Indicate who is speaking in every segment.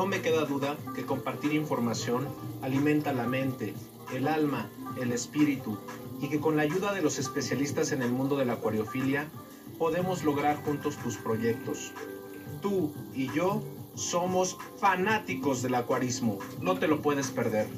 Speaker 1: me queda duda que compartir información alimenta la mente, el alma, el espíritu, y que con la ayuda de los especialistas en el mundo de la acuariofilia podemos lograr juntos tus proyectos. Tú y yo somos fanáticos del acuarismo, no te lo puedes perder.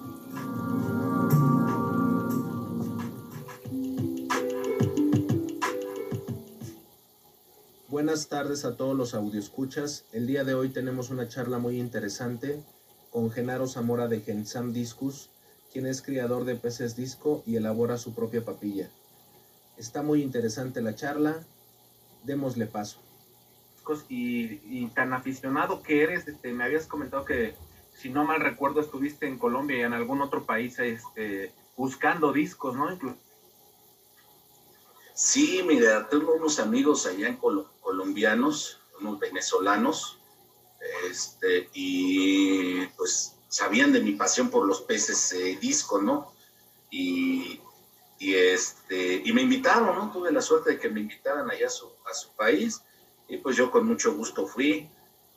Speaker 1: Buenas tardes a todos los audioescuchas. El día de hoy tenemos una charla muy interesante con Genaro Zamora de Gensam Discus, quien es criador de peces disco y elabora su propia papilla. Está muy interesante la charla, démosle paso. Y tan aficionado que eres, me habías comentado que, si no mal recuerdo, estuviste en Colombia y en algún otro país buscando discos, ¿no?
Speaker 2: Sí, mira, tengo unos amigos allá colombianos, unos venezolanos, y pues sabían de mi pasión por los peces disco, ¿no? Y me invitaron, ¿no? Tuve la suerte de que me invitaran allá a su país, y pues yo con mucho gusto fui.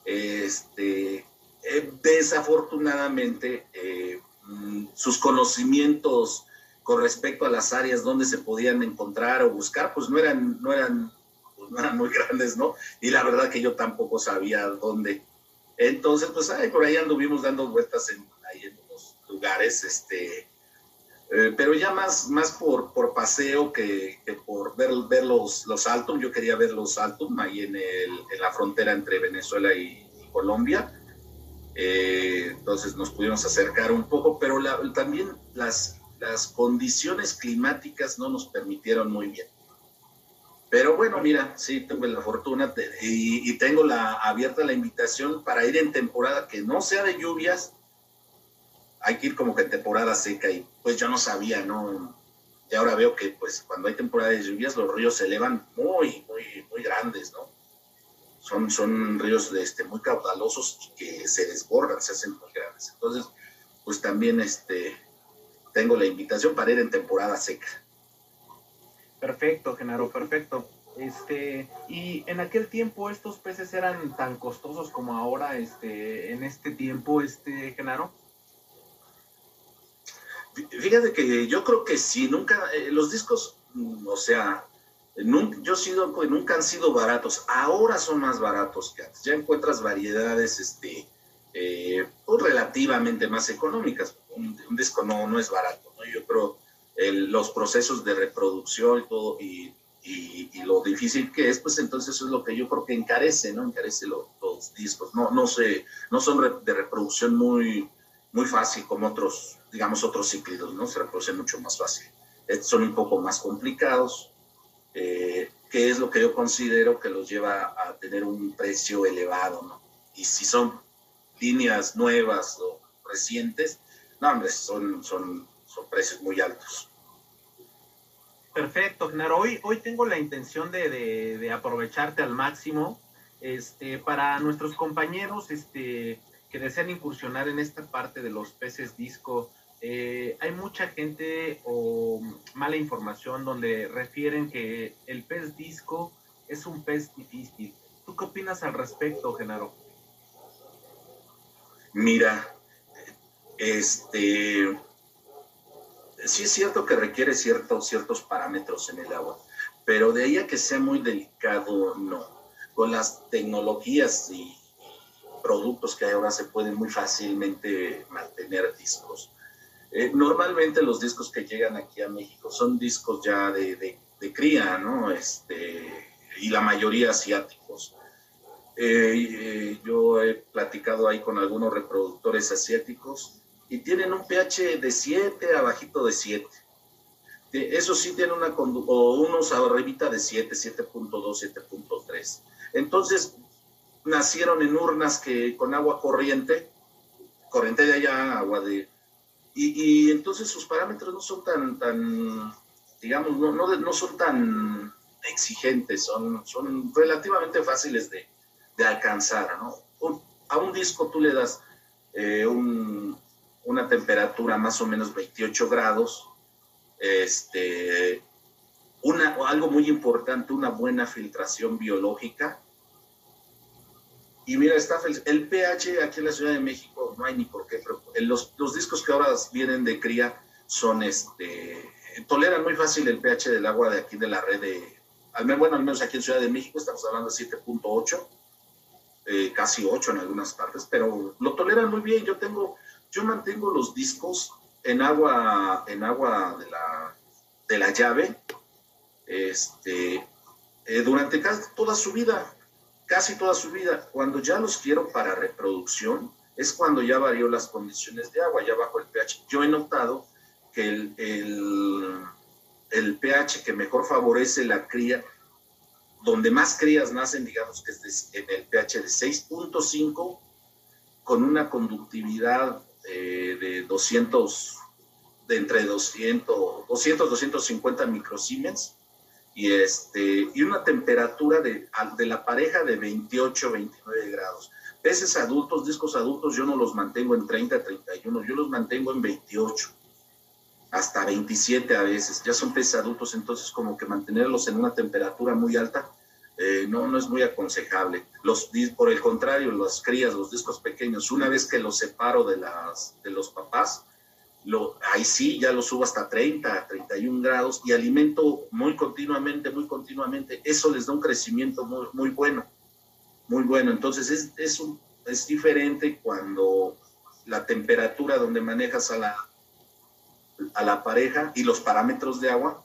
Speaker 2: Desafortunadamente, sus conocimientos con respecto a las áreas donde se podían encontrar o buscar, pues no eran muy grandes, ¿no? Y la verdad que yo tampoco sabía dónde. Entonces, pues por ahí anduvimos dando vueltas ahí en unos lugares, pero ya más por paseo que por ver los Altum. Yo quería ver los Altum ahí en la frontera entre Venezuela y Colombia. Entonces nos pudimos acercar un poco, pero también las condiciones climáticas no nos permitieron muy bien. Pero bueno, mira, sí, tuve la fortuna y tengo abierta la invitación para ir en temporada que no sea de lluvias. Hay que ir como que en temporada seca, y pues yo no sabía, ¿no? Y ahora veo que pues cuando hay temporada de lluvias los ríos se elevan muy grandes, ¿no? Son ríos muy caudalosos y que se desbordan, se hacen muy grandes. Entonces, pues también tengo la invitación para ir en temporada seca.
Speaker 1: Perfecto, Genaro, perfecto. Y en aquel tiempo estos peces eran tan costosos como ahora, en este tiempo, Genaro.
Speaker 2: Fíjate que yo creo que sí, nunca, los discos, o sea, yo sido que nunca han sido baratos. Ahora son más baratos que antes. Ya encuentras variedades, pues relativamente más económicas. Un disco no es barato, ¿no? Yo creo los procesos de reproducción y todo, y lo difícil que es, pues entonces eso es lo que yo creo que encarece, ¿no? Encarece los discos. No son de reproducción muy fácil como otros, digamos, otros cíclidos, ¿no? Se reproducen mucho más fácil. Estos son un poco más complicados, que es lo que yo considero que los lleva a tener un precio elevado, ¿no? Y si son líneas nuevas o recientes, no, hombre, son precios muy altos.
Speaker 1: Perfecto, Genaro. Hoy tengo la intención de aprovecharte al máximo, para nuestros compañeros, que desean incursionar en esta parte de los peces disco. Hay mucha gente o mala información donde refieren que el pez disco es un pez difícil. ¿Tú qué opinas al respecto, Genaro?
Speaker 2: Mira, sí es cierto que requiere ciertos parámetros en el agua, pero de ahí a que sea muy delicado, no. Con las tecnologías y productos que hay ahora se pueden muy fácilmente mantener discos. Normalmente los discos que llegan aquí a México son discos ya de cría, ¿no? Y la mayoría asiáticos. Yo he platicado ahí con algunos reproductores asiáticos y tienen un pH de 7, abajito de 7. Eso sí tiene unos arribita de 7, 7.2, 7.3. Entonces nacieron en urnas con agua corriente de allá, agua de... Y entonces sus parámetros no son tan digamos, no son tan exigentes, son relativamente fáciles de alcanzar, ¿no? A un disco tú le das una temperatura más o menos 28 grados, algo muy importante, una buena filtración biológica, Y mira, el pH aquí en la Ciudad de México no hay ni por qué, pero los discos que ahora vienen de cría son, toleran muy fácil el pH del agua de aquí de la red al menos aquí en Ciudad de México estamos hablando de 7.8, casi 8 en algunas partes, pero lo toleran muy bien. Yo mantengo los discos en agua de la llave, durante casi toda su vida. Cuando ya los quiero para reproducción, es cuando ya varió las condiciones de agua, ya bajo el pH. Yo he notado que el pH que mejor favorece la cría, donde más crías nacen, digamos que es en el pH de 6.5, con una conductividad de entre 250 microsiemens, y una temperatura de la pareja de 28, 29 grados. Peces adultos, discos adultos, yo no los mantengo en 30, 31, yo los mantengo en 28, hasta 27 a veces. Ya son peces adultos, entonces como que mantenerlos en una temperatura muy alta no es muy aconsejable. Por el contrario, las crías, los discos pequeños, una vez que los separo de los papás, ahí sí, ya lo subo hasta 30, 31 grados y alimento muy continuamente. Eso les da un crecimiento muy, muy bueno, muy bueno. Entonces es diferente cuando la temperatura donde manejas a la pareja y los parámetros de agua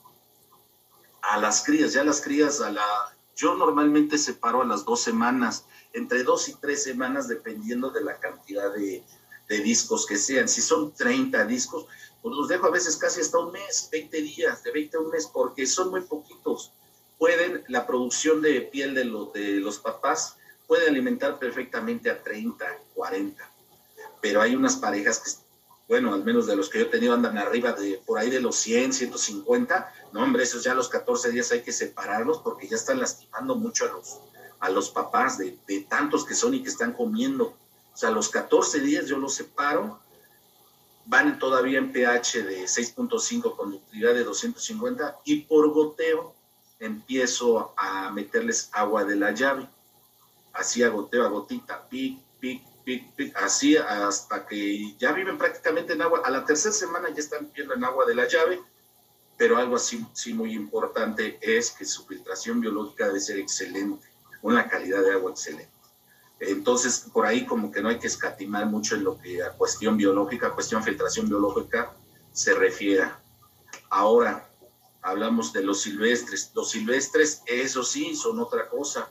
Speaker 2: a las crías. Ya las crías yo normalmente separo a las 2 semanas, entre 2 y 3 semanas, dependiendo de la cantidad de discos que sean. Si son 30 discos, pues los dejo a veces casi hasta un mes, 20 días, de 20 a un mes, porque son muy poquitos. La producción de piel de los papás puede alimentar perfectamente a 30, 40. Pero hay unas parejas que, bueno, al menos de los que yo he tenido, andan arriba por ahí de los 100, 150. No, hombre, esos ya a los 14 días hay que separarlos porque ya están lastimando mucho a los papás de tantos que son y que están comiendo. O sea, a los 14 días yo los separo, van todavía en pH de 6.5, conductividad de 250, y por goteo empiezo a meterles agua de la llave. Así a goteo, a gotita, pic, pic, pic, pic, así hasta que ya viven prácticamente en agua. A la tercera semana ya están viviendo en agua de la llave, pero algo así sí muy importante es que su filtración biológica debe ser excelente, una calidad de agua excelente. Entonces, por ahí como que no hay que escatimar mucho en lo que a cuestión biológica, cuestión filtración biológica se refiera. Ahora, hablamos de los silvestres. Los silvestres, eso sí, son otra cosa.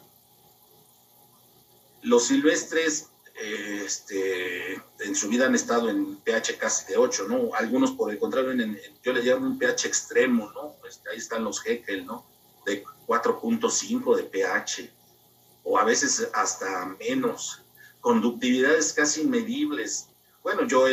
Speaker 2: Los silvestres, en su vida han estado en pH casi de 8, ¿no? Algunos, por el contrario, yo les llamo un pH extremo, ¿no? Ahí están los Haeckel, ¿no? De 4.5 de pH, o a veces hasta menos. Conductividades casi inmedibles. Bueno, yo he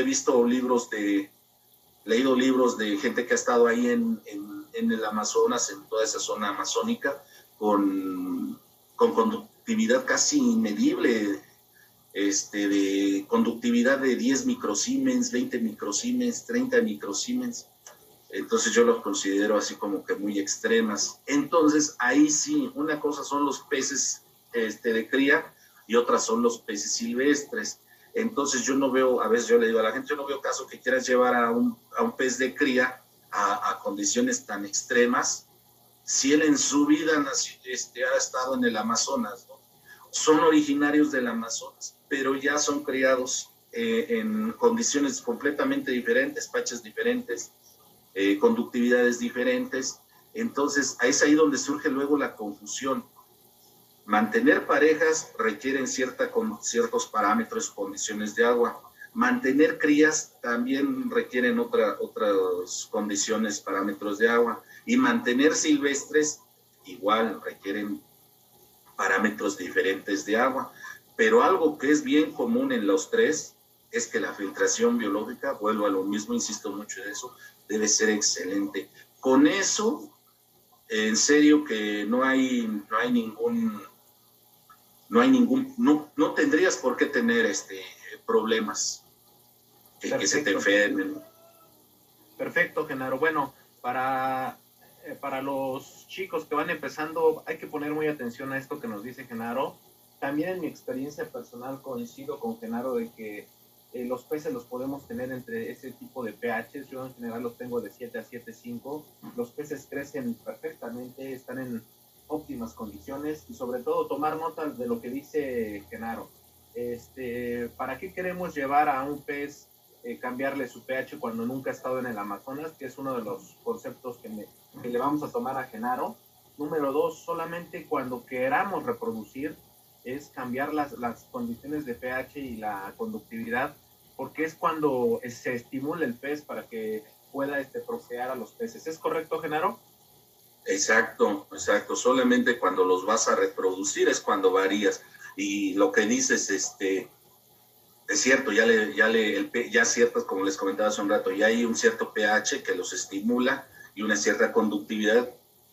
Speaker 2: leído libros de gente que ha estado ahí en el Amazonas, en toda esa zona amazónica, con conductividad casi inmedible, de conductividad de 10 microsiemens, 20 microsiemens, 30 microsiemens. Entonces yo los considero así como que muy extremas. Entonces ahí sí, una cosa son los peces de cría y otras son los peces silvestres. Entonces yo no veo, a veces yo le digo a la gente, yo no veo caso que quieras llevar a un pez de cría a condiciones tan extremas si él en su vida ha estado en el Amazonas, ¿no? Son originarios del Amazonas, pero ya son criados en condiciones completamente diferentes, pachas diferentes, conductividades diferentes. Entonces es ahí donde surge luego la confusión. Mantener parejas requieren ciertos parámetros, condiciones de agua. Mantener crías también requieren otras condiciones, parámetros de agua. Y mantener silvestres igual requieren parámetros diferentes de agua. Pero algo que es bien común en los tres es que la filtración biológica, vuelvo a lo mismo, insisto mucho en eso, debe ser excelente. Con eso, en serio que no tendrías por qué tener problemas que se te enfermen.
Speaker 1: Perfecto, Genaro. Bueno, para los chicos que van empezando, hay que poner muy atención a esto que nos dice Genaro. también en mi experiencia personal coincido con Genaro de que los peces los podemos tener entre ese tipo de pH. Yo en general los tengo de 7 a 7,5. Los peces crecen perfectamente, están en óptimas condiciones y sobre todo tomar nota de lo que dice Genaro. ¿Para qué queremos llevar a un pez, cambiarle su pH cuando nunca ha estado en el Amazonas? Que es uno de los conceptos que le vamos a tomar a Genaro. Número 2, solamente cuando queramos reproducir es cambiar las condiciones de pH y la conductividad, porque es cuando se estimula el pez para que pueda procrear a los peces. ¿Es correcto, Genaro?
Speaker 2: Exacto, exacto. Solamente cuando los vas a reproducir es cuando varías. Y lo que dices, es cierto, ya ciertas, como les comentaba hace un rato, ya hay un cierto pH que los estimula y una cierta conductividad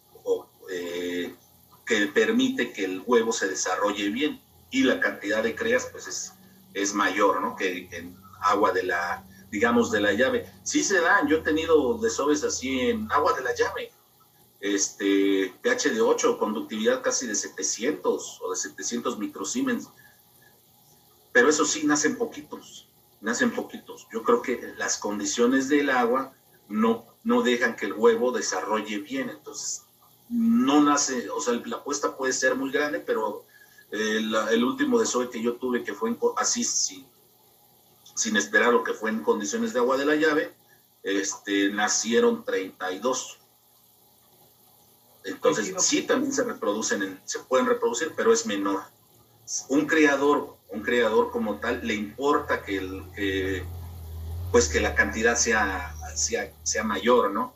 Speaker 2: que permite que el huevo se desarrolle bien y la cantidad de crías pues es mayor, ¿no? Que en agua de la, digamos, de la llave. Sí se dan, yo he tenido desoves así en agua de la llave, pH de 8, conductividad casi de 700 o de 700 microsiemens, pero eso sí, nacen poquitos. Yo creo que las condiciones del agua no dejan que el huevo desarrolle bien, entonces no nace, o sea, la puesta puede ser muy grande, pero el último desove que yo tuve, que fue así, sin esperar, lo que fue en condiciones de agua de la llave, nacieron 32. Entonces, sí, también se pueden reproducir, pero es menor. Un criador como tal, le importa que la cantidad sea mayor, ¿no?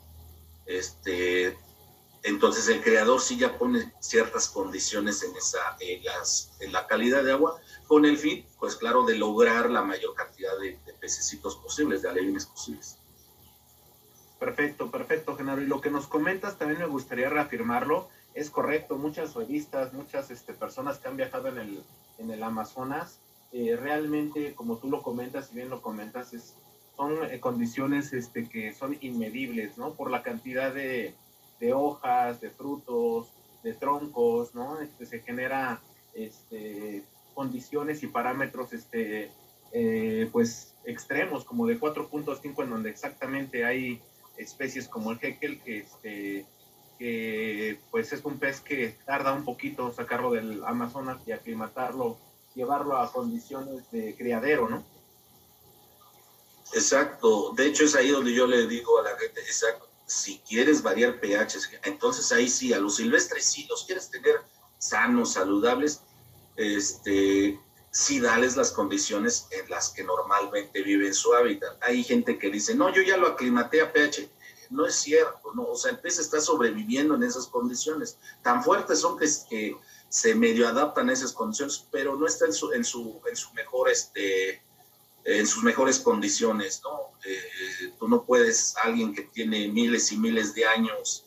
Speaker 2: Entonces el creador sí ya pone ciertas condiciones en la calidad de agua, con el fin, pues claro, de lograr la mayor cantidad de pececitos posibles, de alevines posibles.
Speaker 1: Perfecto, Genaro. Y lo que nos comentas también me gustaría reafirmarlo. Es correcto, muchas revistas, muchas personas que han viajado en el Amazonas, realmente, como tú lo comentas, y bien lo comentas, son condiciones que son inmedibles, ¿no? Por la cantidad de hojas, de frutos, de troncos, ¿no? Se genera condiciones y parámetros pues extremos, como de 4.5, en donde exactamente hay especies como el jequel, que pues es un pez que tarda un poquito sacarlo del Amazonas y aclimatarlo, llevarlo a condiciones de criadero, ¿no?
Speaker 2: Exacto, de hecho es ahí donde yo le digo a la gente, exacto, si quieres variar pHs, entonces ahí sí, a los silvestres, si los quieres tener sanos, saludables, sí dales las condiciones en las que normalmente vive en su hábitat. Hay gente que dice, no, yo ya lo aclimaté a pH. No es cierto, no, o sea, el pez está sobreviviendo en esas condiciones. Tan fuertes son que se medio adaptan a esas condiciones, pero no está en su mejor, en sus mejores condiciones, ¿no? Tú no puedes, alguien que tiene miles y miles de años,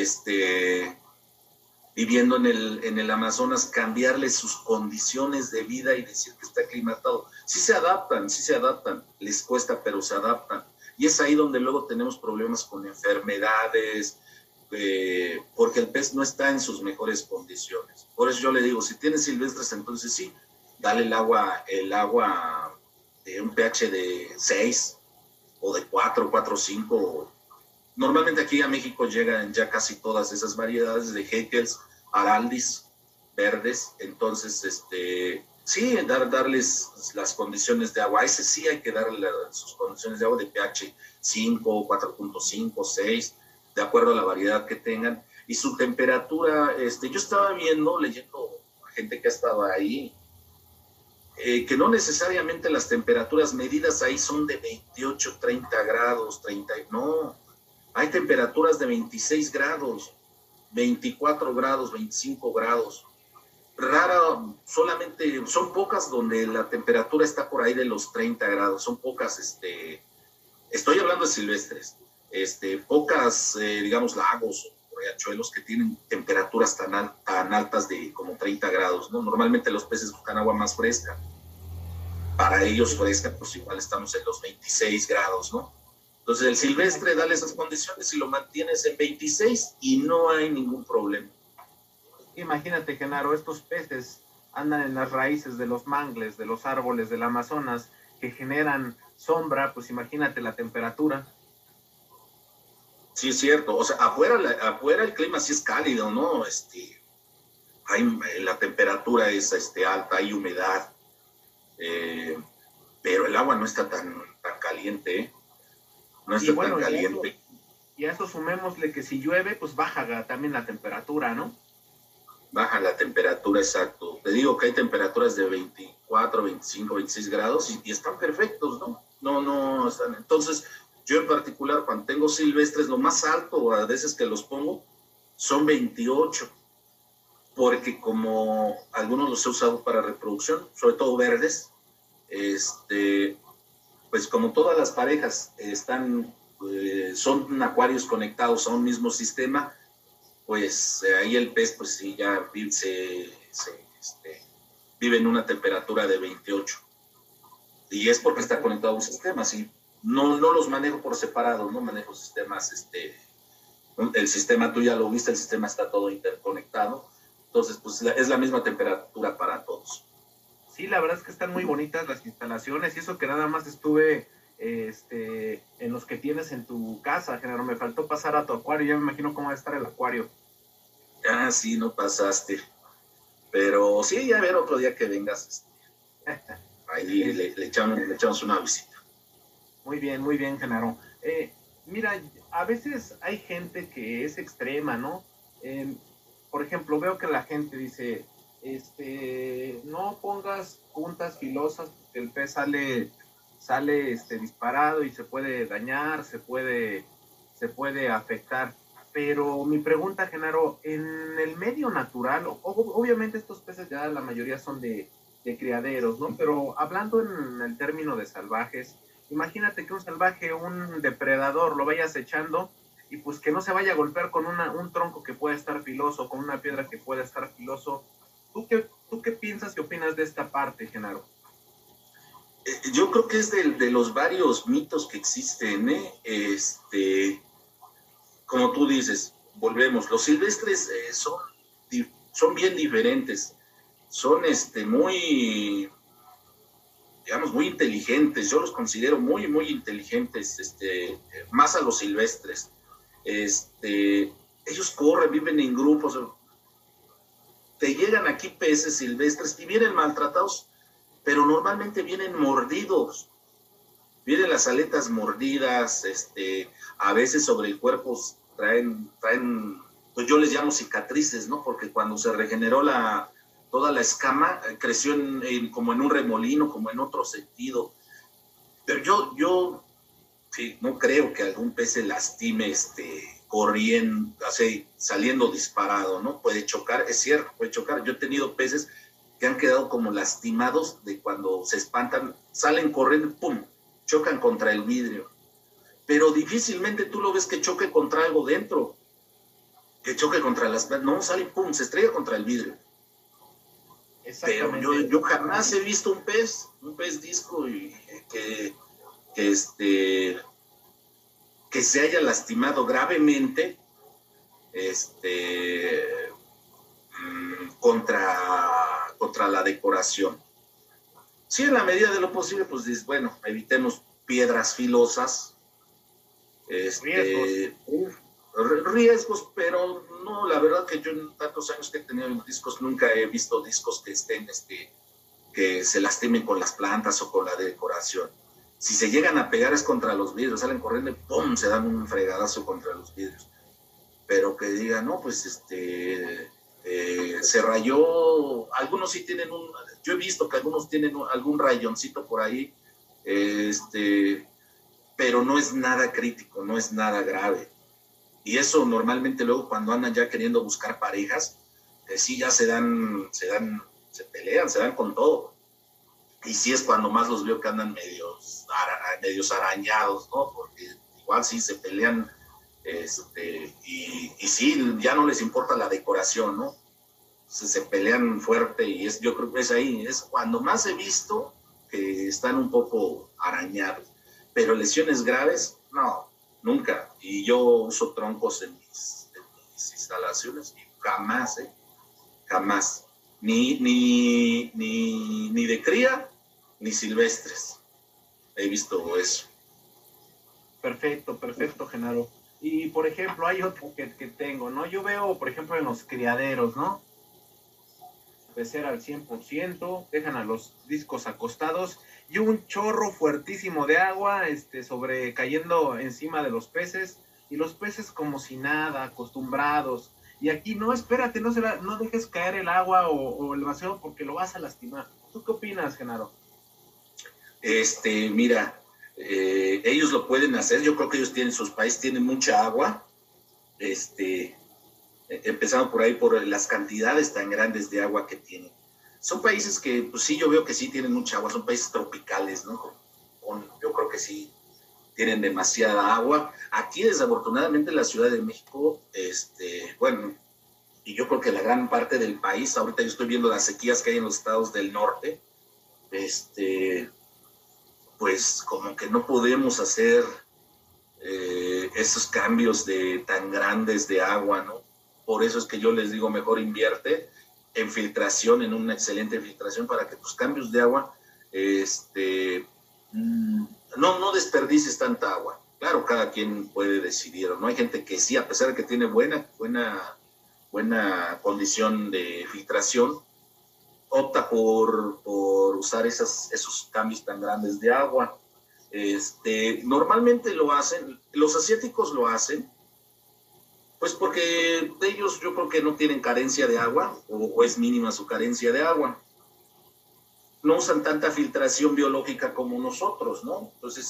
Speaker 2: viviendo en el Amazonas, cambiarle sus condiciones de vida y decir que está aclimatado. Sí se adaptan, les cuesta, pero se adaptan. Y es ahí donde luego tenemos problemas con enfermedades, porque el pez no está en sus mejores condiciones. Por eso yo le digo, si tienes silvestres, entonces sí, dale el agua de un pH de 6 o de 4, 5. Normalmente aquí a México llegan ya casi todas esas variedades de Haeckel's, Araldis, verdes. Entonces, sí, darles las condiciones de agua. A ese sí hay que darle sus condiciones de agua de pH 5, 4.5, 6, de acuerdo a la variedad que tengan. Y su temperatura, yo estaba leyendo gente que ha estado ahí, que no necesariamente las temperaturas medidas ahí son de 28, 30 grados, no. Hay temperaturas de 26 grados, 24 grados, 25 grados. Son pocas donde la temperatura está por ahí de los 30 grados, son pocas, estoy hablando de silvestres, pocas, digamos, lagos o riachuelos que tienen temperaturas tan altas de como 30 grados, ¿no? Normalmente los peces buscan agua más fresca. Para ellos fresca, pues igual estamos en los 26 grados, ¿no? Entonces el silvestre, dale esas condiciones y lo mantienes en 26 y no hay ningún problema.
Speaker 1: Imagínate, Genaro, estos peces andan en las raíces de los mangles, de los árboles del Amazonas, que generan sombra, pues imagínate la temperatura.
Speaker 2: Sí, es cierto. O sea, afuera el clima sí es cálido, ¿no? La temperatura es alta, hay humedad, eh, pero el agua no está tan caliente, ¿eh? No
Speaker 1: Y
Speaker 2: está tan
Speaker 1: bueno,
Speaker 2: caliente.
Speaker 1: y a eso sumémosle que si llueve, pues baja también la temperatura, ¿no?
Speaker 2: Baja la temperatura, exacto. Te digo que hay temperaturas de 24, 25, 26 grados y están perfectos, ¿no? No están. Entonces, yo en particular, cuando tengo silvestres, lo más alto a veces que los pongo son 28, porque como algunos los he usado para reproducción, sobre todo verdes, pues como todas las parejas son acuarios conectados a un mismo sistema, pues ahí el pez pues sí ya vive en una temperatura de 28. Y es porque está conectado a un sistema, ¿sí? No los manejo por separado, no manejo sistemas, el sistema tú ya lo viste, el sistema está todo interconectado, entonces pues es la misma temperatura para todos.
Speaker 1: Sí, la verdad es que están muy bonitas las instalaciones y eso que nada más estuve en los que tienes en tu casa, Genaro. Me faltó pasar a tu acuario, ya me imagino cómo va a estar el acuario.
Speaker 2: Ah, sí, no pasaste. Pero sí, a ver otro día que vengas, ahí le echamos una visita.
Speaker 1: Muy bien, Genaro. Mira, a veces hay gente que es extrema, ¿no? Por ejemplo, veo que la gente dice, no pongas puntas filosas porque el pez sale disparado y se puede dañar, se puede afectar. Pero mi pregunta, Genaro, en el medio natural, obviamente estos peces ya la mayoría son de criaderos, ¿no? Pero hablando en el término de salvajes, imagínate que un salvaje, un depredador, lo vaya acechando y pues que no se vaya a golpear con un tronco que pueda estar filoso, con una piedra que pueda estar filoso. ¿Tú qué piensas y opinas de esta parte, Genaro?
Speaker 2: Yo creo que es de los varios mitos que existen, ¿eh? Como tú dices, volvemos, los silvestres son bien diferentes, son muy, digamos, muy inteligentes, yo los considero muy inteligentes, más a los silvestres. Ellos corren, viven en grupos, te llegan aquí peces silvestres y vienen maltratados, pero normalmente vienen mordidos, vienen las aletas mordidas, a veces sobre el cuerpo traen, pues yo les llamo cicatrices, ¿no? Porque cuando se regeneró toda la escama, creció como en un remolino, como en otro sentido. Pero yo sí, no creo que algún pez se lastime corriendo, así, saliendo disparado, ¿no? Puede chocar, es cierto, puede chocar. Yo he tenido peces que han quedado como lastimados de cuando se espantan, salen corriendo, ¡pum!, chocan contra el vidrio. Pero difícilmente tú lo ves que choque contra algo dentro, que choque contra las... No, sale, ¡pum!, se estrella contra el vidrio. Pero yo jamás he visto un pez disco que se haya lastimado gravemente contra la decoración. Sí, en la medida de lo posible, pues dices, bueno, evitemos piedras filosas, riesgos, pero no, la verdad que yo en tantos años que he tenido discos nunca he visto discos que estén, que se lastimen con las plantas o con la decoración. Si se llegan a pegar es contra los vidrios, salen corriendo y ¡pum!, se dan un fregadazo contra los vidrios. Pero que digan, no, pues se rayó, algunos sí tienen yo he visto que algunos tienen algún rayoncito por ahí, pero no es nada crítico, no es nada grave. Y eso normalmente luego cuando andan ya queriendo buscar parejas, sí ya se pelean, se dan con todo. Y sí es cuando más los veo que andan medios arañados, ¿no? Porque igual sí se pelean, y sí, ya no les importa la decoración, ¿no? Se pelean fuerte y yo creo que es ahí, es cuando más he visto que están un poco arañados. Pero lesiones graves, no, nunca. Y yo uso troncos en mis instalaciones y jamás, jamás. ni de cría, ni silvestres. He visto eso.
Speaker 1: Perfecto, perfecto, Genaro. Y, por ejemplo, hay otro que tengo, ¿no? Yo veo, por ejemplo, en los criaderos, ¿no? Pecera al 100%, dejan a los discos acostados y un chorro fuertísimo de agua cayendo encima de los peces, y los peces como si nada, acostumbrados. Y aquí, no, espérate, no dejes caer el agua o el vacío porque lo vas a lastimar. ¿Tú qué opinas, Genaro?
Speaker 2: Mira, ellos lo pueden hacer. Yo creo que ellos sus países tienen mucha agua. Empezando por ahí, por las cantidades tan grandes de agua que tienen. Son países que, pues sí, yo veo que sí tienen mucha agua, son países tropicales, ¿no? Yo creo que sí tienen demasiada agua. Aquí, desafortunadamente, en la Ciudad de México, bueno, y yo creo que la gran parte del país, ahorita yo estoy viendo las sequías que hay en los estados del norte, pues como que no podemos hacer esos cambios tan grandes de agua, ¿no? Por eso es que yo les digo, mejor invierte en filtración, en una excelente filtración para que tus cambios de agua no desperdicies tanta agua. Claro, cada quien puede decidir, ¿no? Hay gente que sí, a pesar de que tiene buena condición de filtración, opta por usar esos cambios tan grandes de agua. Normalmente lo hacen, los asiáticos lo hacen, pues porque ellos yo creo que no tienen carencia de agua, o es mínima su carencia de agua. No usan tanta filtración biológica como nosotros, ¿no? Entonces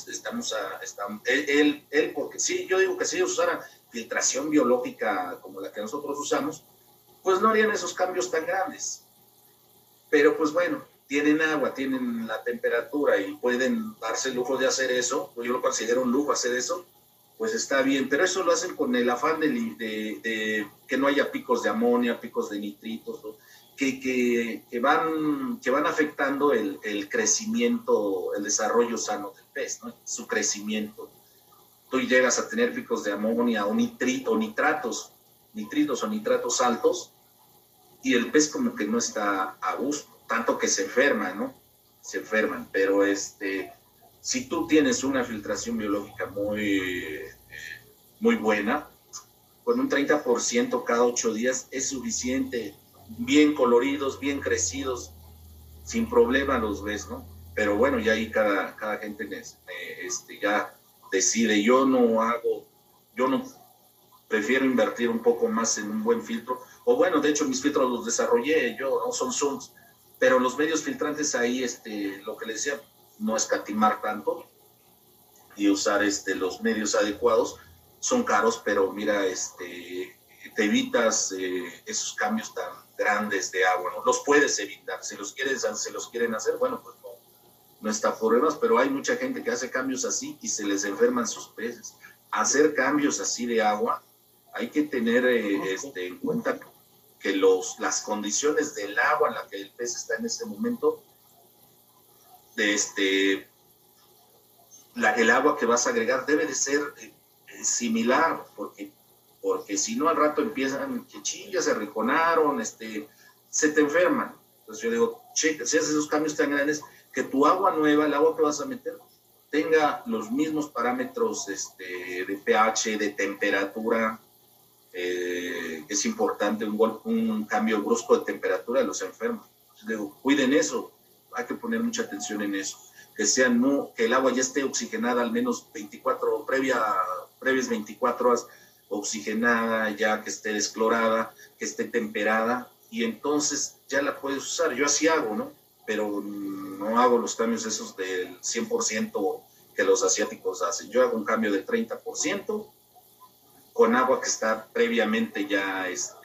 Speaker 2: él, porque sí, yo digo que si ellos usaran filtración biológica como la que nosotros usamos, pues no harían esos cambios tan grandes. Pero pues bueno, tienen agua, tienen la temperatura y pueden darse el lujo de hacer eso, pues yo lo considero un lujo hacer eso, pues está bien, pero eso lo hacen con el afán de que no haya picos de amonía, picos de nitritos, ¿no? que van afectando el crecimiento, el desarrollo sano del pez, ¿no? Su crecimiento. Tú llegas a tener picos de amonía o nitritos o nitratos altos, y el pez como que no está a gusto, tanto que se enferma, ¿no? Se enferman, pero si tú tienes una filtración biológica muy buena, con un 30% cada 8 días es suficiente, bien coloridos, bien crecidos, sin problema los ves, ¿no? Pero bueno, ya ahí cada gente ya decide. Yo no prefiero invertir un poco más en un buen filtro, o bueno, de hecho mis filtros los desarrollé yo, no son Zooms, pero los medios filtrantes ahí, lo que les decía, no escatimar tanto y usar los medios adecuados. Son caros, pero mira, te evitas esos cambios tan grandes de agua, ¿no? Los puedes evitar, si los quieren hacer, bueno, pues no está por problemas, pero hay mucha gente que hace cambios así y se les enferman sus peces. Hacer cambios así de agua, hay que tener en cuenta que las condiciones del agua en la que el pez está en ese momento, el agua que vas a agregar debe de ser similar, porque si no al rato empiezan que ya se arriconaron, se te enferman. Entonces yo digo, checa, si haces esos cambios tan grandes, que tu agua nueva, el agua que vas a meter, tenga los mismos parámetros de pH, de temperatura. Es importante un cambio brusco de temperatura de los enfermos. Entonces, digo, cuiden eso, hay que poner mucha atención en eso, que el agua ya esté oxigenada al menos previas 24 horas oxigenada, ya que esté desclorada, que esté temperada, y entonces ya la puedes usar. Yo así hago, ¿no? Pero no hago los cambios esos del 100% que los asiáticos hacen. Yo hago un cambio del 30% con agua que está previamente ya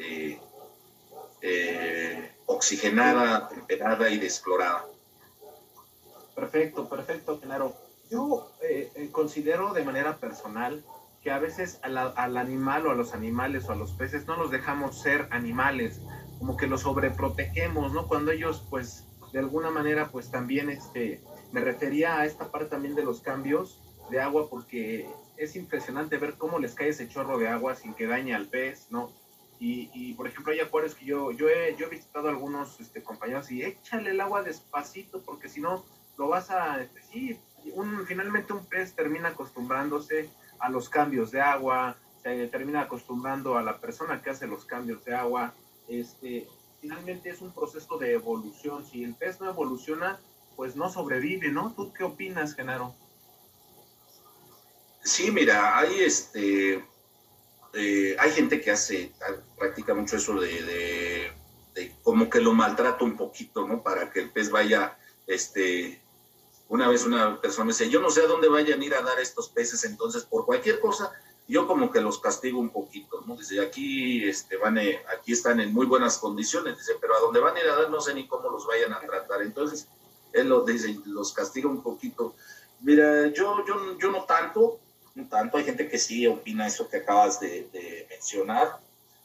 Speaker 2: oxigenada, temperada y desclorada.
Speaker 1: Perfecto, Genaro. Yo considero de manera personal que a veces al animal o a los animales o a los peces no los dejamos ser animales, como que los sobreprotegemos, ¿no? Cuando ellos, pues, de alguna manera, pues también me refería a esta parte también de los cambios de agua, porque es impresionante ver cómo les cae ese chorro de agua sin que dañe al pez, ¿no? Por ejemplo, hay acuarios que yo he visitado algunos compañeros y échale el agua despacito porque si no lo vas a... sí, finalmente un pez termina acostumbrándose a los cambios de agua, se termina acostumbrando a la persona que hace los cambios de agua. Finalmente es un proceso de evolución. Si el pez no evoluciona, pues no sobrevive, ¿no? ¿Tú qué opinas, Genaro?
Speaker 2: Sí, mira, hay gente que practica mucho eso de como que lo maltrata un poquito, ¿no? Para que el pez vaya, una vez una persona me decía, yo no sé a dónde vayan a ir a dar estos peces, entonces por cualquier cosa, yo como que los castigo un poquito, ¿no? Dice, aquí, aquí están en muy buenas condiciones, dice, pero a dónde van a ir a dar no sé ni cómo los vayan a tratar, entonces él dice, los castiga un poquito. Mira, yo no tanto, hay gente que sí opina eso que acabas de mencionar.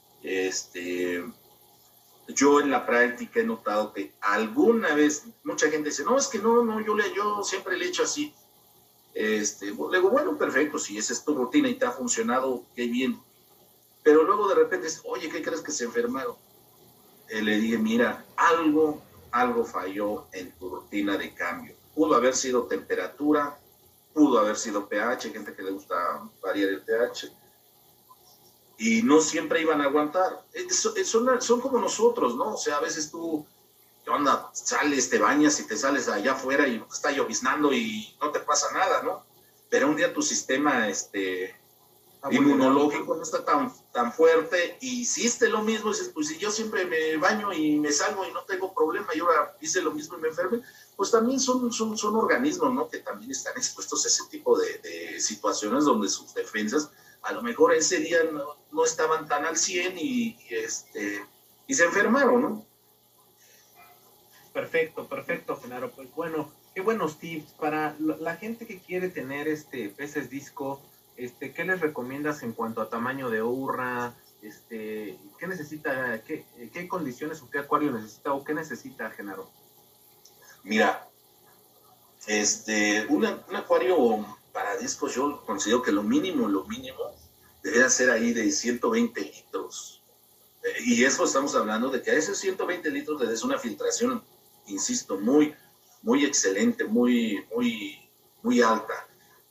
Speaker 2: Yo en la práctica he notado que alguna vez mucha gente dice, no, es que no, yo siempre le he hecho así. Le digo, bueno, perfecto, si esa es tu rutina y te ha funcionado, qué bien. Pero luego de repente dice, oye, ¿qué crees que se enfermaron? Le dije, mira, algo falló en tu rutina de cambio. Pudo haber sido temperatura, pudo haber sido pH, hay gente que le gusta variar el pH, y no siempre iban a aguantar. Son como nosotros, ¿no? O sea, a veces tú, ¿qué onda? Sales, te bañas y te sales allá afuera y está lloviznando y no te pasa nada, ¿no? Pero un día tu sistema inmunológico no está tan fuerte y hiciste lo mismo, y dices, pues si yo siempre me baño y me salgo y no tengo problema y ahora hice lo mismo y me enfermé, pues también son organismos, ¿no? Que también están expuestos a ese tipo de situaciones donde sus defensas a lo mejor ese día no estaban tan al 100 y se enfermaron, ¿no?
Speaker 1: Perfecto, Genaro. Pues bueno, qué buenos tips para la gente que quiere tener peces disco. ¿Qué les recomiendas en cuanto a tamaño de urra? ¿Qué necesita, qué condiciones o qué acuario necesita o qué necesita, Genaro?
Speaker 2: Mira, un acuario para discos yo considero que lo mínimo debería ser ahí de 120 litros. Y eso estamos hablando de que a esos 120 litros le des una filtración, insisto, muy excelente, muy alta.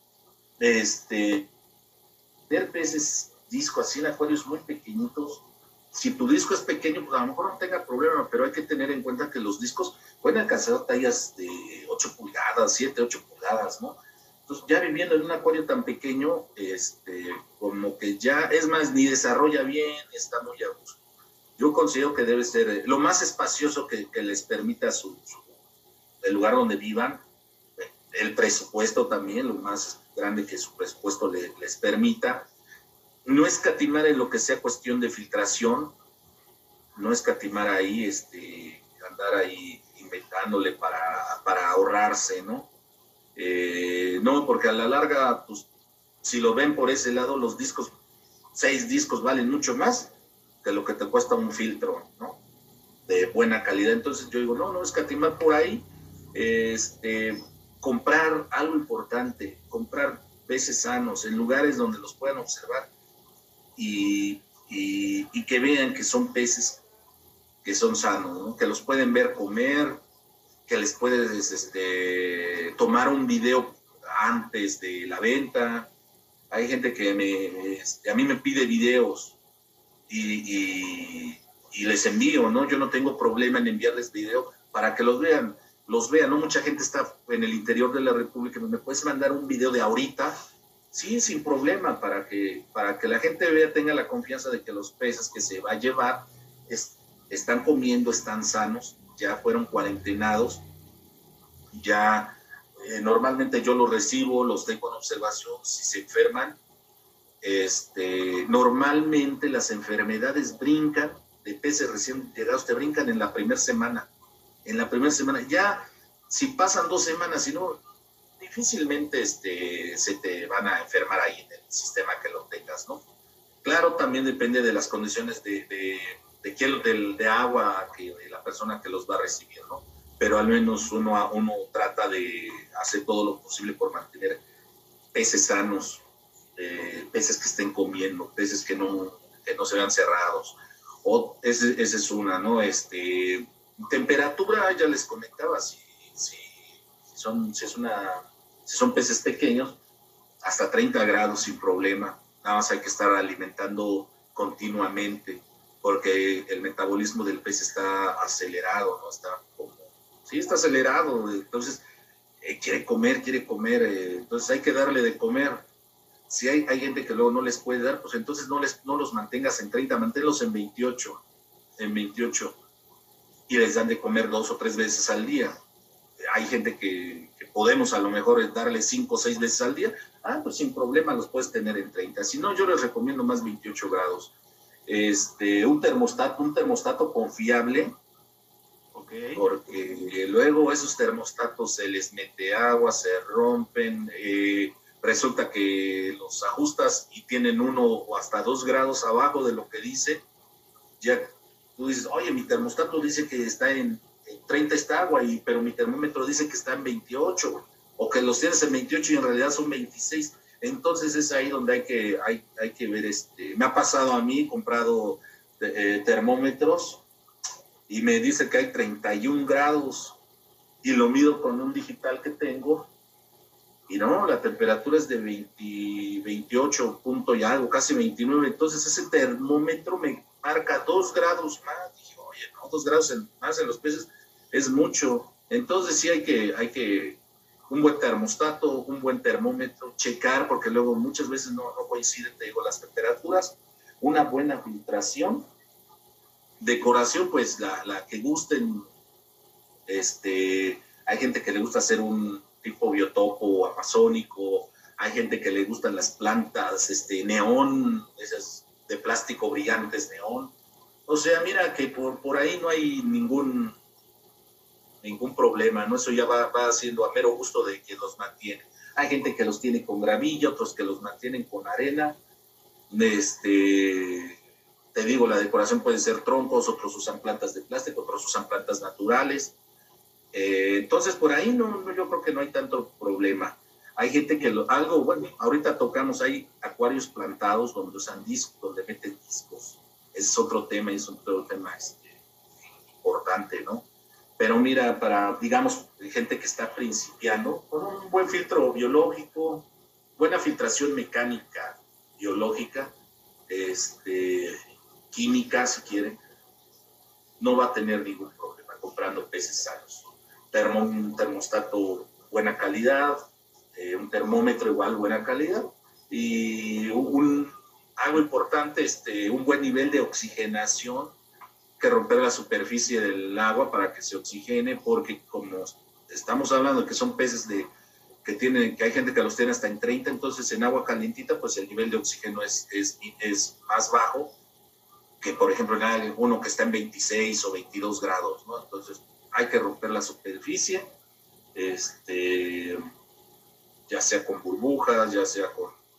Speaker 2: Ver peces disco así en acuarios muy pequeñitos. Si tu disco es pequeño, pues a lo mejor no tenga problema, pero hay que tener en cuenta que los discos pueden alcanzar tallas de 8 pulgadas, 7, 8 pulgadas, ¿no? Entonces, ya viviendo en un acuario tan pequeño, como que ya, es más, ni desarrolla bien, está muy a gusto. Yo considero que debe ser lo más espacioso que les permita el lugar donde vivan, el presupuesto también, lo más grande que su presupuesto les permita. No escatimar en lo que sea cuestión de filtración, no escatimar ahí, andar ahí inventándole para ahorrarse, ¿no? No, porque a la larga, pues, si lo ven por ese lado, los discos, 6 discos valen mucho más que lo que te cuesta un filtro, ¿no? De buena calidad. Entonces yo digo, no escatimar por ahí, comprar algo importante, comprar peces sanos en lugares donde los puedan observar y que vean que son peces que son sanos, ¿no? Que los pueden ver comer, que les puedes tomar un video antes de la venta. Hay gente que a mí me pide videos y les envío, ¿no? Yo no tengo problema en enviarles video para que los vean, ¿no? Mucha gente está en el interior de la República, ¿me puedes mandar un video de ahorita? Sí, sin problema, para que la gente vea, tenga la confianza de que los peces que se va a llevar están comiendo, están sanos, ya fueron cuarentenados, ya normalmente yo los recibo, los tengo en observación, si se enferman, normalmente las enfermedades brincan, de peces recién llegados te brincan en la primera semana, ya si pasan 2 semanas, si no, difícilmente se te van a enfermar ahí en el sistema que lo tengas, ¿no? Claro, también depende de las condiciones de agua de la persona que los va a recibir, ¿no? Pero al menos uno trata de hacer todo lo posible por mantener peces sanos, peces que estén comiendo, peces que no se vean cerrados. Esa es una, ¿no? Temperatura, ya les comentaba, si son peces pequeños, hasta 30 grados sin problema. Nada más hay que estar alimentando continuamente, porque el metabolismo del pez está acelerado, ¿no? Está acelerado, entonces quiere comer, entonces hay que darle de comer. Si hay gente que luego no les puede dar, pues entonces no los mantengas en 30, manténlos en 28, y les dan de comer 2 o 3 veces al día. Hay gente que podemos a lo mejor darle 5 o 6 veces al día, pues sin problema los puedes tener en 30. Si no, yo les recomiendo más 28 grados. Un termostato confiable,
Speaker 1: Okay.
Speaker 2: Porque luego esos termostatos se les mete agua, se rompen, resulta que los ajustas y tienen 1 o hasta 2 grados abajo de lo que dice. Ya tú dices, oye, mi termostato dice que está en 30 está agua, pero mi termómetro dice que está en 28, o que los tienes en 28 y en realidad son 26. Entonces es ahí donde hay que ver. Me ha pasado a mí, he comprado termómetros y me dice que hay 31 grados y lo mido con un digital que tengo y no, la temperatura es de 28 punto y algo, casi 29. Entonces ese termómetro me marca 2 grados más. Dije, oye, no, 2 grados más en los peces es mucho. Entonces sí hay que un buen termostato, un buen termómetro, checar, porque luego muchas veces no coinciden, te digo, las temperaturas, una buena filtración. Decoración, pues la que gusten. Hay gente que le gusta hacer un tipo biotopo amazónico, hay gente que le gustan las plantas neón, esas de plástico brillantes neón. O sea, mira que por ahí no hay ningún problema, ¿no? Eso ya va siendo a mero gusto de quien los mantiene. Hay gente que los tiene con gravilla, otros que los mantienen con arena. Te digo, la decoración puede ser troncos, otros usan plantas de plástico, otros usan plantas naturales. Entonces, por ahí yo creo que no hay tanto problema. Hay gente que bueno, ahorita tocamos, hay acuarios plantados donde usan discos, donde meten discos. Ese es otro tema, es otro tema importante, ¿no? Pero mira, para, digamos, gente que está principiando, con un buen filtro biológico, buena filtración mecánica, biológica, química, si quieren, no va a tener ningún problema comprando peces sanos. Un termostato buena calidad, un termómetro igual buena calidad, y algo importante, un buen nivel de oxigenación, que romper la superficie del agua para que se oxigene, porque como estamos hablando de que son peces que hay gente que los tiene hasta en 30, entonces en agua calientita pues el nivel de oxígeno es más bajo que, por ejemplo, en uno que está en 26 o 22 grados, ¿no? Entonces hay que romper la superficie, ya sea con burbujas, ya sea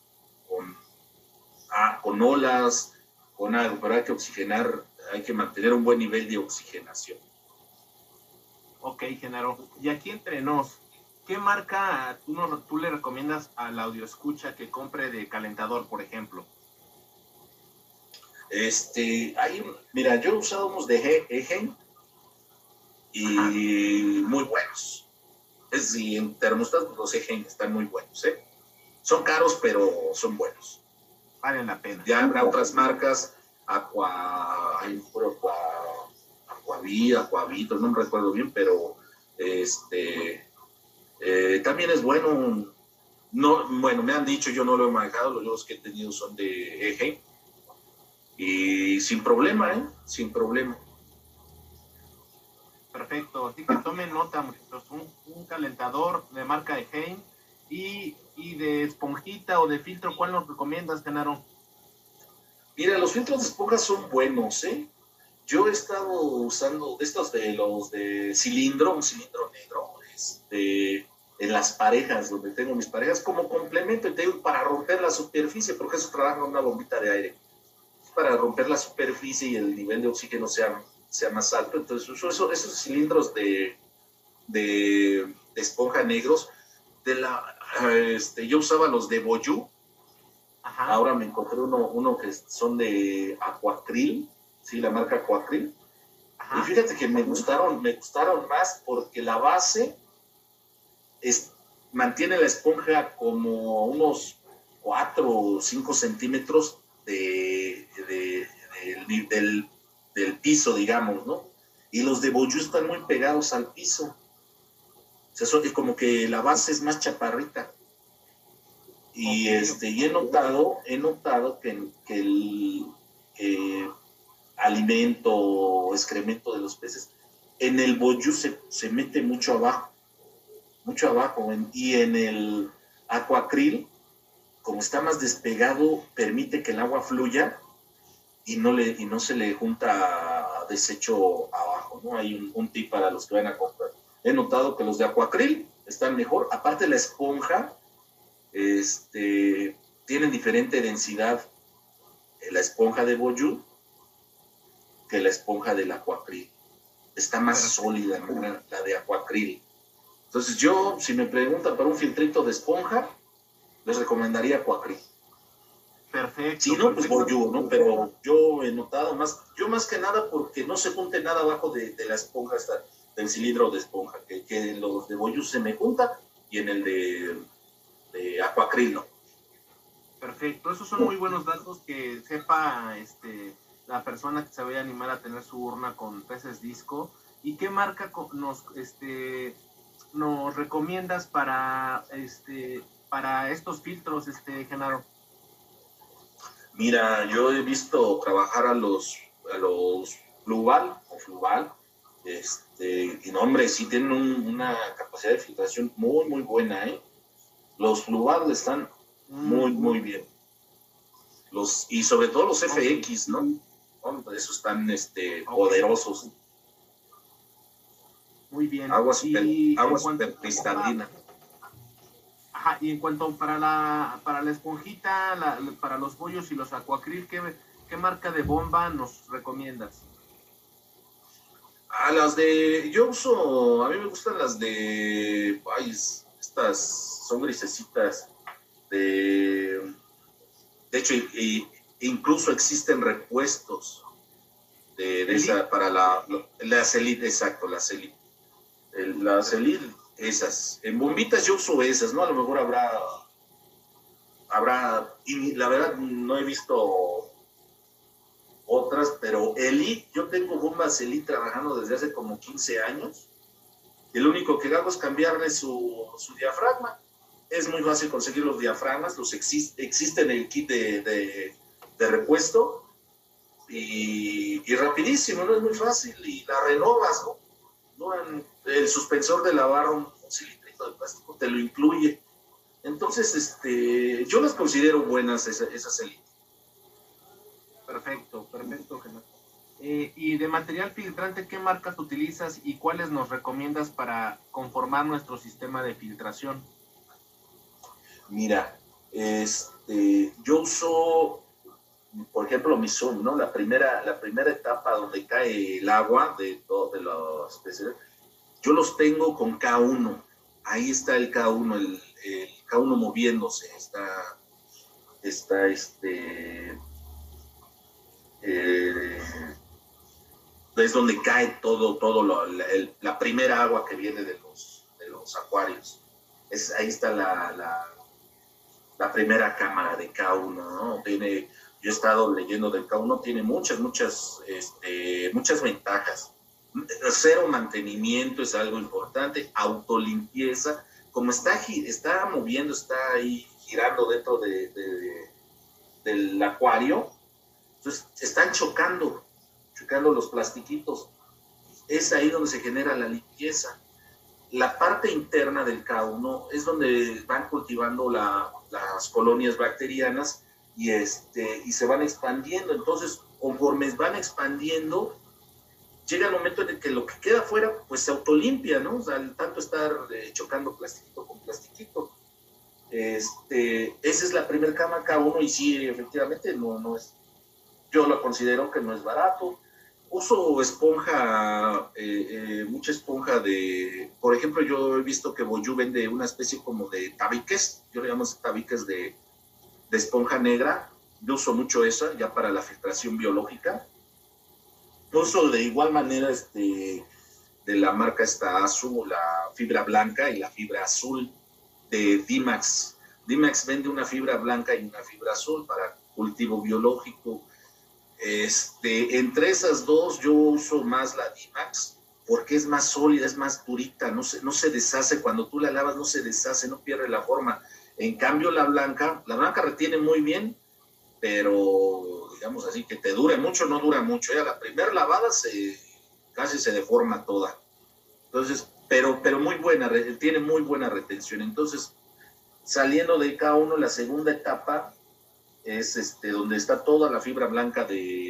Speaker 2: con olas, con algo, pero hay que oxigenar, hay que mantener un buen nivel de oxigenación.
Speaker 1: Ok, Genaro. Y aquí entre nos, ¿qué marca tú le recomiendas al audioescucha que compre de calentador, por ejemplo?
Speaker 2: Mira, yo he usado unos de Ejen y muy buenos. Y en termostatos los Ejen están muy buenos, ¿eh? Son caros, pero son buenos.
Speaker 1: Valen la pena.
Speaker 2: Ya habrá otras marcas, Aquavit, no me recuerdo bien, pero también es bueno. No, bueno, me han dicho, yo no lo he manejado, los que he tenido son de Eje, y sin problema, sin problema.
Speaker 1: Perfecto, así que tomen nota, muchachos, un calentador de marca Eje y de esponjita o de filtro, ¿cuál nos recomiendas, Genaro?
Speaker 2: Mira, los filtros de esponja son buenos, ¿eh? Yo he estado usando estos de los de cilindro, un cilindro negro, en las parejas, donde tengo mis parejas, como complemento, y te digo, para romper la superficie, porque eso trabaja una bombita de aire, para romper la superficie y el nivel de oxígeno sea más alto. Entonces uso esos cilindros de esponja negros. Yo usaba los de Boyu. Ajá. Ahora me encontré uno que son de Aquacril, sí, la marca Aquacril.
Speaker 3: Ajá.
Speaker 2: Y fíjate que me gustaron más porque la base mantiene la esponja como unos 4 o 5 centímetros del piso, digamos, ¿no? Y los de Boyú están muy pegados al piso. O sea, es como que la base es más chaparrita. Y, y he notado que el alimento o excremento de los peces en el Boyú se mete mucho abajo. Y en el Aquacril, como está más despegado, permite que el agua fluya y no se le junta desecho abajo, ¿no? Hay un tip para los que van a comprar. He notado que los de Aquacril están mejor. Aparte, la esponja tienen diferente densidad la esponja de Boyú que la esponja del Aquacril. Está más sólida, ¿no? La de Aquacril. Entonces yo, si me preguntan para un filtrito de esponja, les recomendaría Aquacril.
Speaker 3: Perfecto.
Speaker 2: Si no, pues Boyú, ¿no? Pero yo he notado más que nada porque no se junte nada abajo de la esponja, del cilindro de esponja, que en los de Boyú se me junta y en el de Aquacril no.
Speaker 3: Perfecto, esos son muy buenos datos que sepa la persona que se vaya a animar a tener su urna con peces disco. ¿Y qué marca nos recomiendas para estos filtros, Genaro?
Speaker 2: Mira, yo he visto trabajar a los Fluval, y no, hombre, sí tienen una capacidad de filtración muy, muy buena, ¿eh? Los Fluval están muy bien. Y sobre todo los FX, ¿no? Hombre, esos están poderosos.
Speaker 3: Muy bien.
Speaker 2: Agua super cristalina.
Speaker 3: Ajá, y en cuanto para la esponjita, para los bollos y los Aquacril, ¿qué marca de bomba nos recomiendas?
Speaker 2: A mí me gustan las de, estas son grisecitas, de hecho, incluso existen repuestos de esa para la Elite, exacto, la Elite. Las Elite, esas. En bombitas yo uso esas, ¿no? A lo mejor habrá, y la verdad no he visto otras, pero Elite, yo tengo bombas Elite trabajando desde hace como 15 años. Y lo único que hago es cambiarle su diafragma. Es muy fácil conseguir los diafragmas, existen en el kit de repuesto y rapidísimo, ¿no? Es muy fácil y la renovas, ¿no? El suspensor de lavar un cilindrito de plástico te lo incluye. Entonces, yo las considero buenas esas Elite.
Speaker 3: Perfecto, Genaro. Y de material filtrante, ¿qué marcas utilizas y cuáles nos recomiendas para conformar nuestro sistema de filtración?
Speaker 2: Mira, yo uso, por ejemplo, Misum, ¿no? La primera etapa donde cae el agua de los peces, yo los tengo con K1. Ahí está el K1, el K1 moviéndose, es donde cae todo la primera agua que viene de los acuarios. Ahí está la primera cámara de K1, ¿no? Yo he estado leyendo del K1, tiene muchas ventajas. Cero mantenimiento es algo importante, autolimpieza, como está moviendo, está ahí girando dentro del acuario, entonces están chocando los plastiquitos. Es ahí donde se genera la limpieza. La parte interna del K1 es donde van cultivando las colonias bacterianas y se van expandiendo. Entonces, conforme van expandiendo, llega el momento en el que lo que queda afuera, pues se autolimpia, ¿no? O sea, al tanto estar chocando plastiquito con plastiquito. Esa es la primera cama K1 y sí, efectivamente, no es, yo lo considero que no es barato. Uso esponja, mucha esponja por ejemplo, yo he visto que Boyú vende una especie como de tabiques, yo le llamo tabiques de esponja negra, yo uso mucho esa ya para la filtración biológica, Uso de igual manera de la marca esta azul, la fibra blanca y la fibra azul de D-Max. D-Max vende una fibra blanca y una fibra azul para cultivo biológico. Entre esas dos yo uso más la D-Max porque es más sólida, es más durita, no se deshace, cuando tú la lavas no se deshace, no pierde la forma. En cambio la blanca retiene muy bien, pero digamos así, que te dure mucho, no dura mucho. Ya la primera lavada casi se deforma toda. Entonces, pero muy buena, tiene muy buena retención. Entonces, saliendo de K1, la segunda etapa es donde está toda la fibra blanca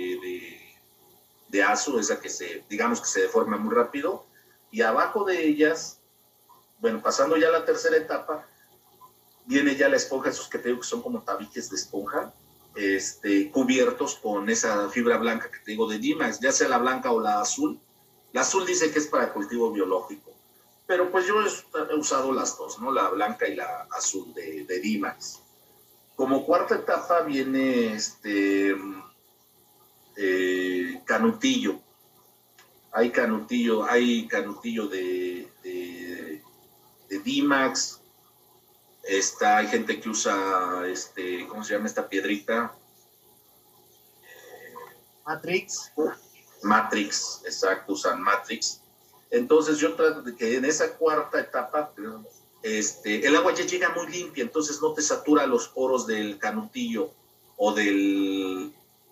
Speaker 2: de azu, esa que digamos que se deforma muy rápido, y abajo de ellas, bueno, pasando ya la tercera etapa, viene ya la esponja, esos que te digo que son como tabiques de esponja, cubiertos con esa fibra blanca que te digo de D-Max, ya sea la blanca o la azul. La azul dice que es para cultivo biológico, pero pues yo he usado las dos, ¿no? La blanca y la azul de D-Max. Como cuarta etapa viene canutillo. Hay canutillo de D-Max. Hay gente que usa, ¿cómo se llama esta piedrita? Matrix, exacto, usan Matrix. Entonces yo trato de que en esa cuarta etapa, el agua ya llega muy limpia, entonces no te satura los poros del canutillo o del...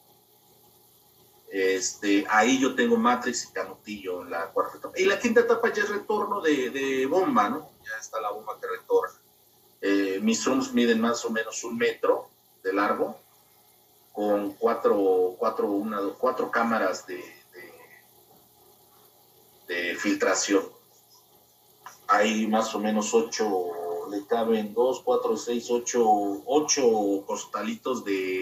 Speaker 2: ahí yo tengo Matrix y canutillo en la cuarta etapa. Y la quinta etapa ya es retorno de bomba, ¿no? Ya está la bomba que retorna. Mis zooms miden más o menos 1 metro de largo, con cuatro cámaras de filtración. Hay más o menos 8, le caben 2, 4, 6, 8 costalitos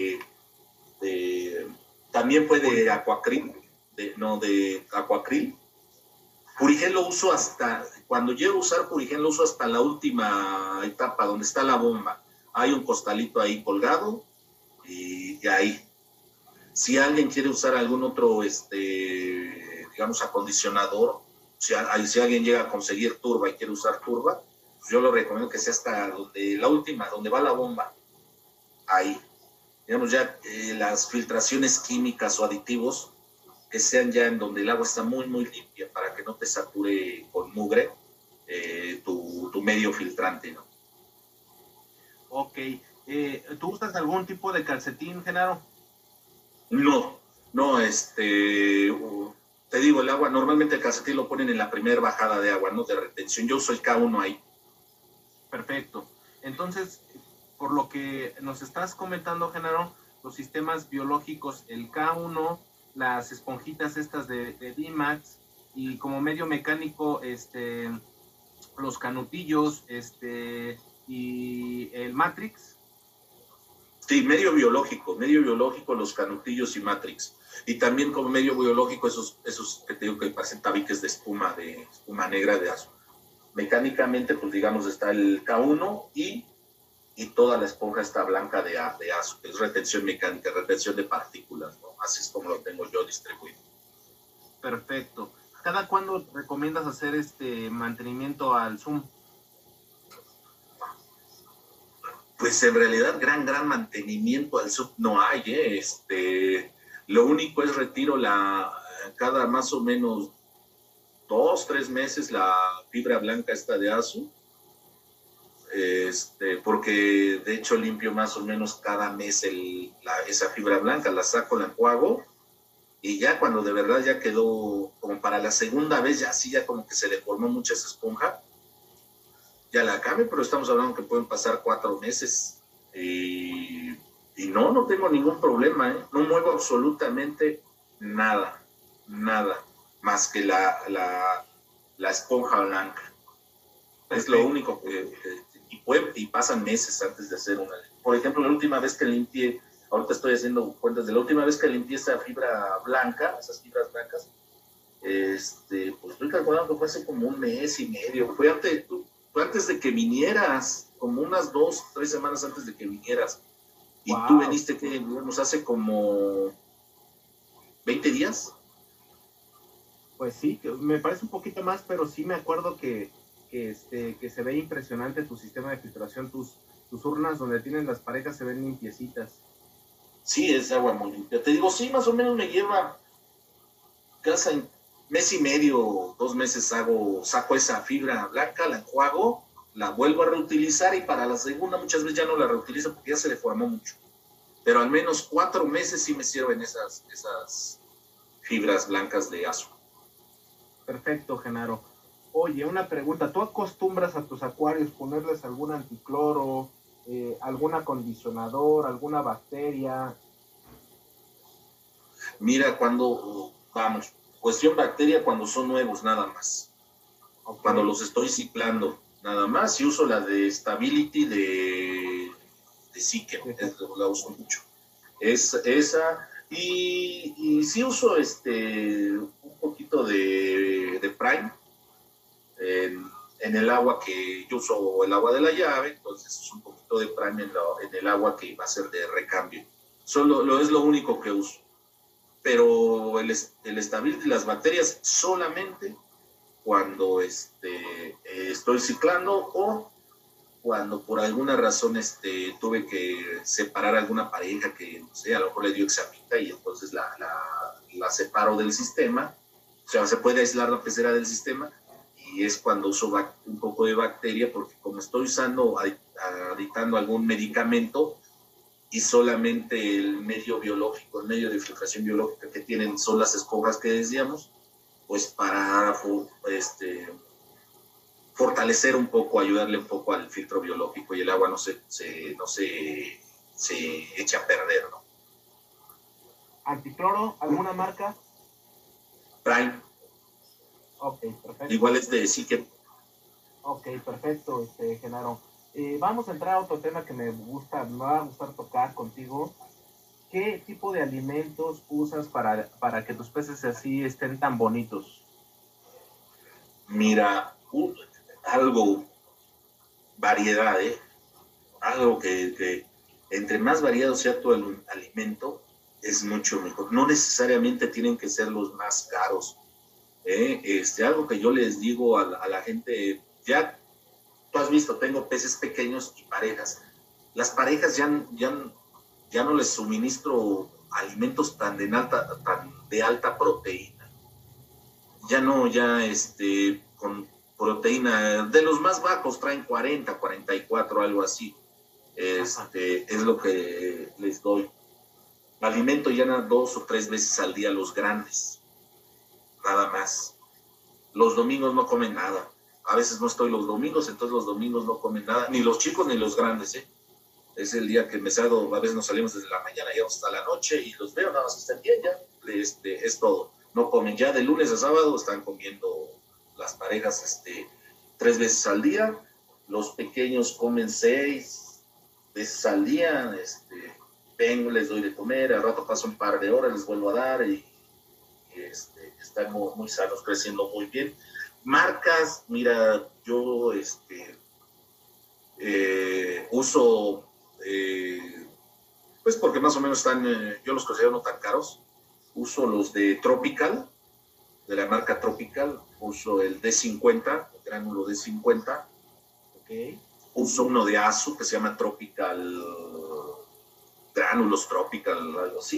Speaker 2: también puede de acuacril, de acuacril. Purigel lo uso cuando llego a usar Purigel lo uso hasta la última etapa, donde está la bomba. Hay un costalito ahí colgado y ahí. Si alguien quiere usar algún otro, digamos, acondicionador, si alguien llega a conseguir turba y quiere usar turba, pues yo lo recomiendo que sea hasta la última, donde va la bomba. Ahí. Digamos, ya las filtraciones químicas o aditivos que sean ya en donde el agua está muy, muy limpia para que no te sature con mugre tu medio filtrante, ¿no?
Speaker 3: Ok. ¿Tú usas algún tipo de calcetín, Genaro?
Speaker 2: No, te digo, el agua, normalmente el calcetín lo ponen en la primera bajada de agua, ¿no? De retención. Yo uso el K1 ahí.
Speaker 3: Perfecto. Entonces, por lo que nos estás comentando, Genaro, los sistemas biológicos, el K1, las esponjitas estas de D-Max, y como medio mecánico, los canutillos, y el Matrix.
Speaker 2: Sí, medio biológico, los canutillos y Matrix. Y también como medio biológico esos que te digo que parecen tabiques de espuma negra de azu. Mecánicamente, pues digamos, está el K1 y toda la esponja está blanca de azu, que es retención mecánica, retención de partículas, ¿no? Así es como lo tengo yo distribuido.
Speaker 3: Perfecto. ¿Cada cuándo recomiendas hacer mantenimiento al zoom?
Speaker 2: Pues en realidad gran mantenimiento al zoom no hay, lo único es retiro cada más o menos 2, 3 meses la fibra blanca esta de azu, porque de hecho limpio más o menos cada mes esa fibra blanca, la saco, la enjuago, y ya cuando de verdad ya quedó como para la segunda vez, ya como que se deformó mucho esa esponja, ya la cambio, pero estamos hablando que pueden pasar 4 meses y no tengo ningún problema, no muevo absolutamente nada, más que la esponja blanca. Es lo único y pasan meses antes de hacer una. Por ejemplo, la última vez que limpié, ahorita estoy haciendo cuentas de la última vez que limpié esa fibra blanca, esas fibras blancas, pues estoy calculando que fue hace como 1 mes y medio, fue antes de que vinieras, como unas 2, 3 semanas antes de que vinieras. Y wow. Tú viniste, que digamos, hace como 20 días.
Speaker 3: Pues sí, que me parece un poquito más, pero sí me acuerdo que se ve impresionante tu sistema de filtración, tus urnas donde tienen las parejas se ven limpiecitas.
Speaker 2: Sí, es agua muy limpia. Te digo, sí, más o menos me lleva casa en mes y medio, 2 meses saco esa fibra blanca, la enjuago, la vuelvo a reutilizar y para la segunda muchas veces ya no la reutilizo porque ya se deformó mucho. Pero al menos 4 meses sí me sirven esas fibras blancas de azo.
Speaker 3: Perfecto, Genaro. Oye, una pregunta, ¿tú acostumbras a tus acuarios ponerles algún anticloro, algún acondicionador, alguna bacteria?
Speaker 2: Mira, vamos, cuestión bacteria cuando son nuevos nada más. Okay. Cuando los estoy ciclando nada más, y uso la de Stability de Sique, la uso mucho. Esa, y sí uso un poquito de Prime en el agua que yo uso, el agua de la llave, entonces uso un poquito de Prime en el agua que va a ser de recambio. Solo es lo único que uso. Pero el Stability, las bacterias solamente cuando estoy ciclando o cuando por alguna razón tuve que separar alguna pareja que, no sé, a lo mejor le dio examita y entonces la separo del sistema. O sea, se puede aislar la pecera del sistema y es cuando uso un poco de bacteria porque como estoy adictando algún medicamento y solamente el medio biológico, el medio de filtración biológica que tienen son las esponjas que decíamos, pues para fortalecer un poco, ayudarle un poco al filtro biológico y el agua no se echa a perder, ¿no?
Speaker 3: ¿Anticloro? ¿Alguna marca?
Speaker 2: Prime.
Speaker 3: Ok, perfecto.
Speaker 2: Igual es de Sique.
Speaker 3: Ok, perfecto, Genaro. Vamos a entrar a otro tema que me va a gustar tocar contigo. ¿Qué tipo de alimentos usas para que tus peces así estén tan bonitos?
Speaker 2: Mira, variedad, algo que entre más variado sea tu alimento, es mucho mejor. No necesariamente tienen que ser los más caros. Algo que yo les digo a la gente, ya tú has visto, tengo peces pequeños y parejas. Las parejas ya no les suministro alimentos tan de alta proteína. Ya no, con proteína de los más bajos traen 40, 44, algo así. Es lo que les doy. Alimento ya 2 o 3 veces al día los grandes, nada más. Los domingos no comen nada. A veces no estoy los domingos, entonces los domingos no comen nada, ni los chicos ni los grandes, Es el día que me salgo, a veces nos salimos desde la mañana y hasta la noche y los veo, nada más están bien ya, es todo. No comen ya de lunes a sábado, están comiendo las parejas 3 veces al día, los pequeños comen 6 veces al día, vengo, les doy de comer, al rato paso un par de horas, les vuelvo a dar y están muy sanos, creciendo muy bien. Marcas, mira, yo uso, pues porque más o menos están, yo los considero no tan caros, uso los de Tropical, de la marca Tropical, uso el D50, el gránulo D50,
Speaker 3: okay.
Speaker 2: Uso uno de Azu que se llama Tropical, Gránulos Tropical, algo así.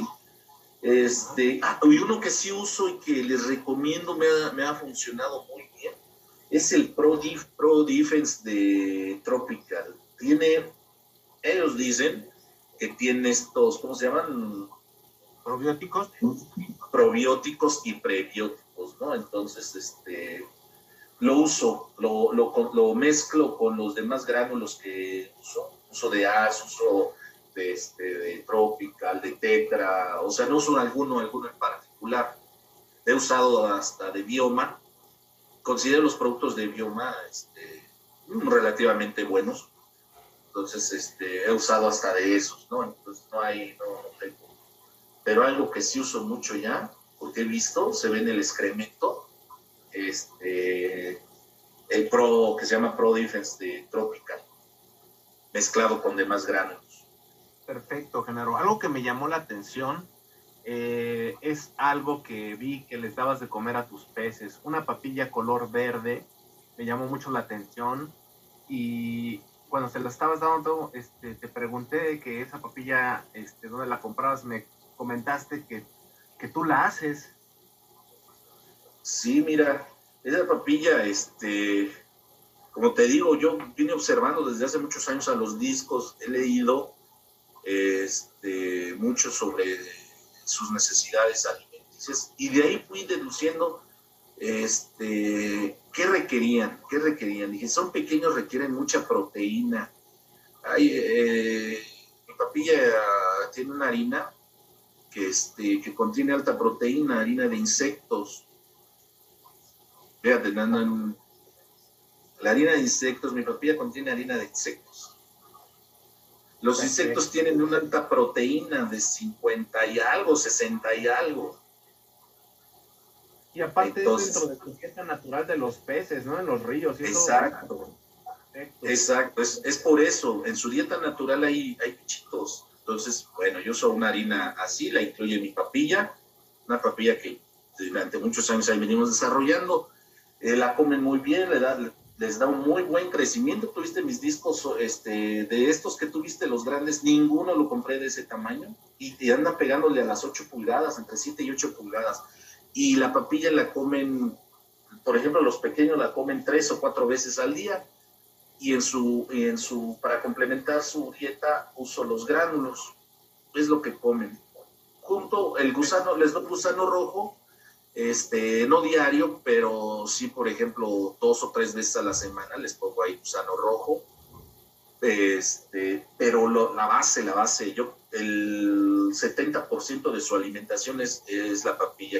Speaker 2: Y uno que sí uso y que les recomiendo, me ha funcionado muy bien, es el Pro Defense de Tropical. Ellos dicen que tiene estos, ¿cómo se llaman?
Speaker 3: ¿Probióticos?
Speaker 2: Probióticos y prebióticos, ¿no? Entonces, lo uso, lo mezclo con los demás gránulos que uso de Azu, uso de Tropical, de Tetra, o sea, no uso alguno en particular. He usado hasta de Bioma. Considero los productos de Bioma relativamente buenos. Entonces, he usado hasta de esos, ¿no? Entonces, no tengo. Pero algo que sí uso mucho ya, porque he visto, se ve en el excremento, el Pro, que se llama Pro Defense de Tropical, mezclado con demás granos.
Speaker 3: Perfecto, Genaro. Algo que me llamó la atención es algo que vi que les dabas de comer a tus peces. Una papilla color verde me llamó mucho la atención y cuando se la estabas dando, te pregunté que esa papilla, ¿dónde la comprabas? Me comentaste que tú la haces.
Speaker 2: Sí, mira, esa papilla, como te digo, yo vine observando desde hace muchos años a los discos, he leído mucho sobre sus necesidades alimenticias y de ahí fui deduciendo qué requerían. Dije, son pequeños, requieren mucha proteína. Mi papilla tiene una harina que contiene alta proteína, harina de insectos. Fíjate, la harina de insectos, mi papilla contiene harina de insectos. Los insectos tienen una alta proteína de 50 y algo, 60 y algo.
Speaker 3: Y aparte entonces, es dentro de tu dieta natural de los peces, ¿no? En los ríos.
Speaker 2: Exacto. Exacto. Es por eso. En su dieta natural hay bichitos. Entonces, bueno, yo uso una harina así, la incluye en mi papilla. Una papilla que durante muchos años ahí venimos desarrollando. La comen muy bien, les da un muy buen crecimiento. Tuviste mis discos, de estos que tuviste, los grandes, ninguno lo compré de ese tamaño. Y anda pegándole a las 8 pulgadas, entre 7 y 8 pulgadas. Y la papilla la comen, por ejemplo, los pequeños la comen 3 o 4 veces al día. Y para complementar su dieta, uso los gránulos. Es lo que comen. Junto, el gusano, les doy gusano rojo, no diario, pero sí, por ejemplo, 2 o 3 veces a la semana les pongo ahí gusano rojo. Pero la base, el 70% de su alimentación es la papilla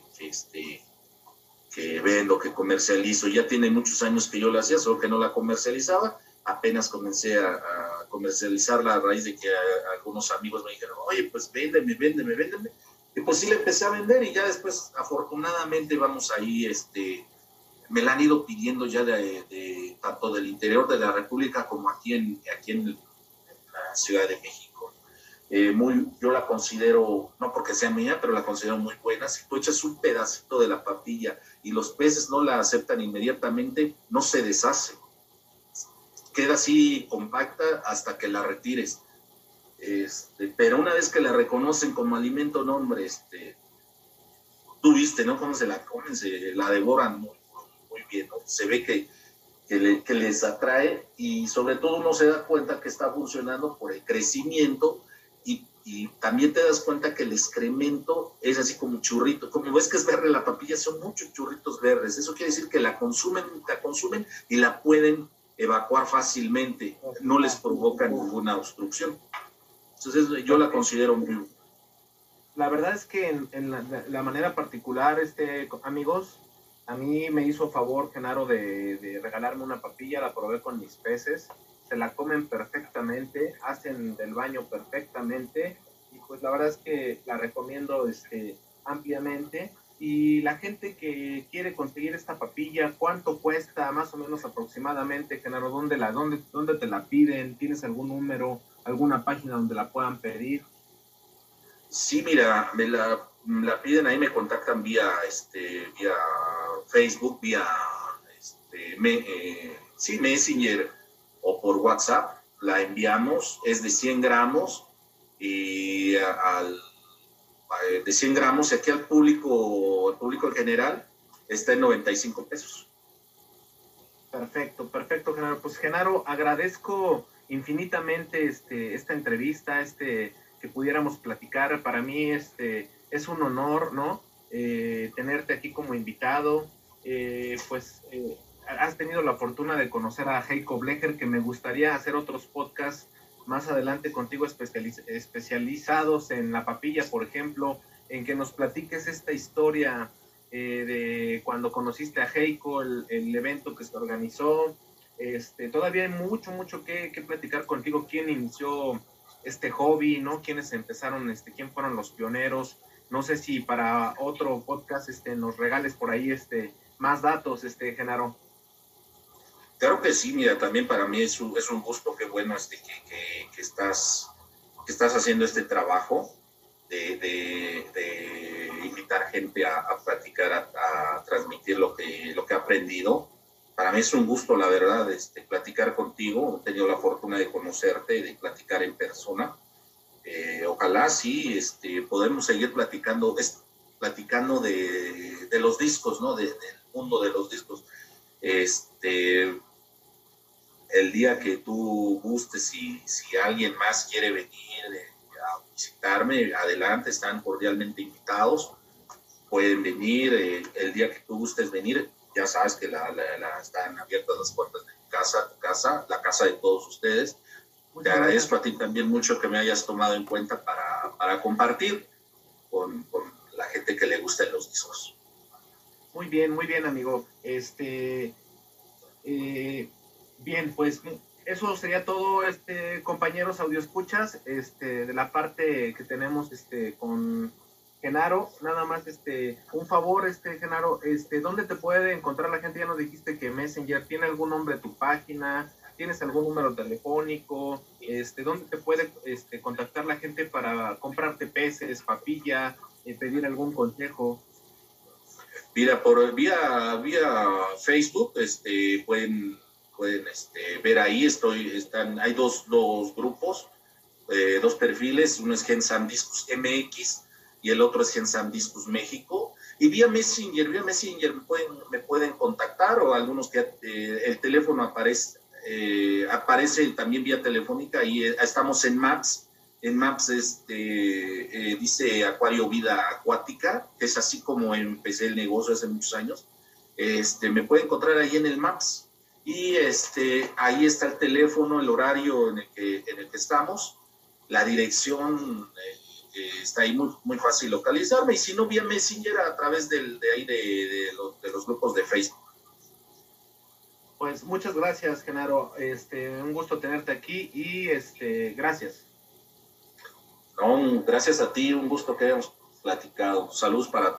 Speaker 2: que vendo, que comercializo. Ya tiene muchos años que yo la hacía, solo que no la comercializaba. Apenas comencé a comercializarla a raíz de que algunos amigos me dijeron, oye, pues véndeme. Y pues sí, le empecé a vender y ya después, afortunadamente, vamos ahí, me la han ido pidiendo ya tanto del interior de la República como aquí en la Ciudad de México. Yo la considero, no porque sea mía, pero la considero muy buena. Si tú echas un pedacito de la papilla y los peces no la aceptan inmediatamente, no se deshace. Queda así compacta hasta que la retires. Pero una vez que la reconocen como alimento, no, hombre, tú viste, ¿no? Cómo se la comen, se la devoran muy bien, ¿no? Se ve que les atrae y sobre todo uno se da cuenta que está funcionando por el crecimiento y también te das cuenta que el excremento es así como churrito. Como ves que es verde la papilla, son muchos churritos verdes. Eso quiere decir que la consumen y la pueden evacuar fácilmente. No les provoca ninguna obstrucción. Entonces yo la considero muy buena.
Speaker 3: La verdad es que en la manera particular, amigos, a mí me hizo favor Genaro de regalarme una papilla, la probé con mis peces, se la comen perfectamente, hacen del baño perfectamente y pues la verdad es que la recomiendo ampliamente. Y la gente que quiere conseguir esta papilla, ¿cuánto cuesta más o menos aproximadamente, Genaro? ¿Dónde te la piden? ¿Tienes algún número, alguna página donde la puedan pedir?
Speaker 2: Sí, mira, me la piden, ahí me contactan vía Facebook, vía Messenger o por WhatsApp. La enviamos, es de 100 gramos y de 100 gramos, y aquí el público en general está en 95 pesos.
Speaker 3: Perfecto, Genaro. Pues Genaro, agradezco infinitamente esta entrevista, que pudiéramos platicar. Para mí es un honor, ¿no? Tenerte aquí como invitado. Has tenido la fortuna de conocer a Heiko Blecher, que me gustaría hacer otros podcasts más adelante contigo especializados en la papilla, por ejemplo, en que nos platiques esta historia de cuando conociste a Heiko, el evento que se organizó. Todavía hay mucho que platicar contigo. ¿Quién inició este hobby, ¿no? ¿Quiénes empezaron, quién fueron los pioneros? No sé si para otro podcast nos regales por ahí más datos, Genaro.
Speaker 2: Claro que sí, mira, también para mí es un gusto, qué bueno que estás haciendo este trabajo. de invitar gente a platicar, a transmitir lo que he aprendido. Para mí es un gusto, la verdad, platicar contigo. He tenido la fortuna de conocerte, de platicar en persona. Ojalá sí podemos seguir platicando de los discos, ¿no? Del mundo de los discos. El día que tú gustes, si alguien más quiere venir a visitarme, adelante, están cordialmente invitados. Pueden venir el día que tú gustes venir. Ya sabes que están abiertas las puertas de mi casa, tu casa, la casa de todos ustedes. Te agradezco a ti también mucho que me hayas tomado en cuenta para compartir con la gente que le gusten los discos.
Speaker 3: Muy bien, amigo. Bien, pues eso sería todo, compañeros audioescuchas, de la parte que tenemos con Genaro. Nada más un favor, Genaro, ¿dónde te puede encontrar la gente? Ya nos dijiste que Messenger. ¿Tiene algún nombre tu página? ¿Tienes algún número telefónico? ¿Dónde te puede contactar la gente para comprarte peces, papilla, pedir algún consejo?
Speaker 2: Mira, vía Facebook, pueden ver ahí. Hay dos grupos, dos perfiles. Uno es Gensam Discus MX y el otro es Gensam Discus México. Y vía Messenger me pueden contactar, o algunos que el teléfono aparece también vía telefónica. Y estamos en Maps. En Maps dice Acuario Vida Acuática, que es así como empecé el negocio hace muchos años. Me puede encontrar ahí en el Maps, y ahí está el teléfono, el horario en el que estamos, la dirección, está ahí muy, muy fácil localizarme. Y si no, vía Messenger a través de los grupos de Facebook.
Speaker 3: Pues muchas gracias, Genaro. Un gusto tenerte aquí y gracias.
Speaker 2: No, gracias a ti, un gusto que hayamos platicado. Saludos para